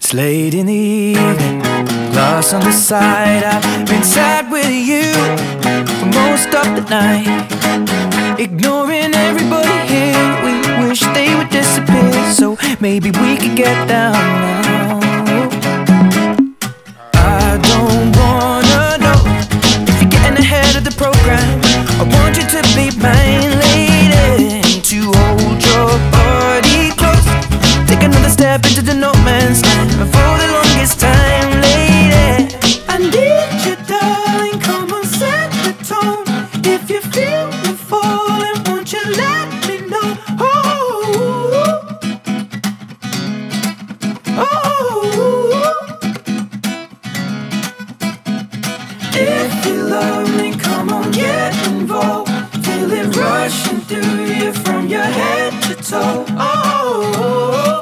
It's late in the evening, glass on the side. I've been sad with you for most of the night, ignoring everybody here. We wish they would disappear, so maybe we could get down now. I don't wanna know if you're getting ahead of the program. I want you to be mine, lady, to hold your body close. Take another step into the no man's land for the longest time, lady. I need you, darling, come on, set the tone. If you feel me falling, won't you let me know? Oh, oh. If you love me, come on, get involved. Feel it rushing through you from your head to toe. Oh,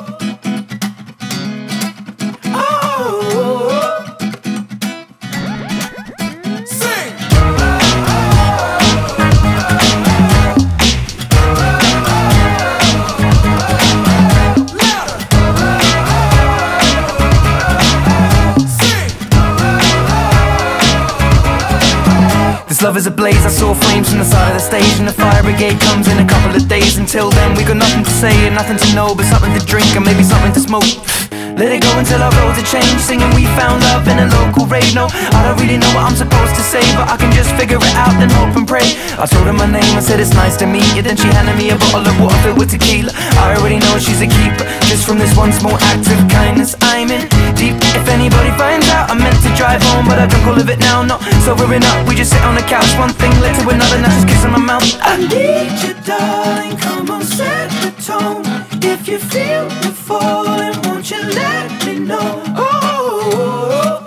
this love is ablaze. I saw flames from the side of the stage, and the fire brigade comes in a couple of days. Until then we got nothing to say and nothing to know, but something to drink and maybe something to smoke. Let it go until our roads are changed, singing we found love in a local rave. No, I don't really know what I'm supposed to say, but I can just figure it out and hope and pray. I told her my name, I said it's nice to meet you. Then she handed me a bottle of water filled with tequila. I already know she's a keeper, just from this one small act of kindness. I'm in deep. If anybody finds out, I meant to drive home, but I drunk all of it now. Not sobering up, we just sit on the couch. One thing led to another, now just kissing my mouth. I need you, darling, come on, set the tone. If you feel me falling, won't you let me know? Oh,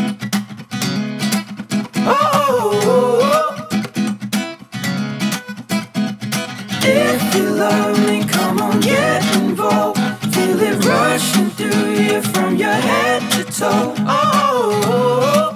oh, oh. If you love me, come on, get involved. Feel it rushing through you from your head to toe. Oh,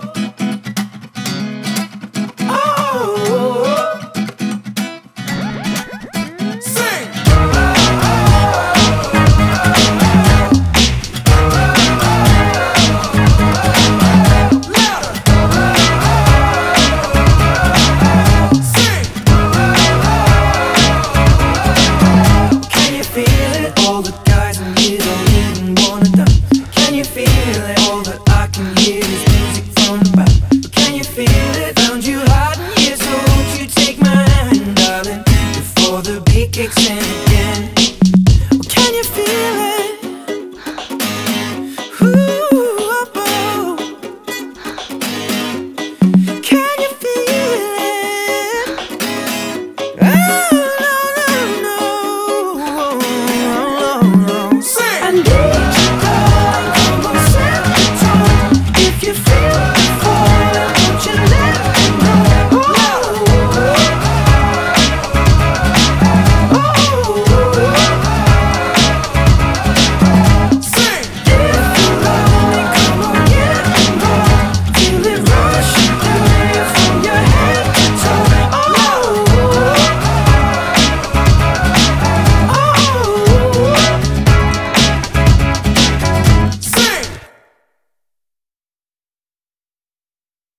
kicks in.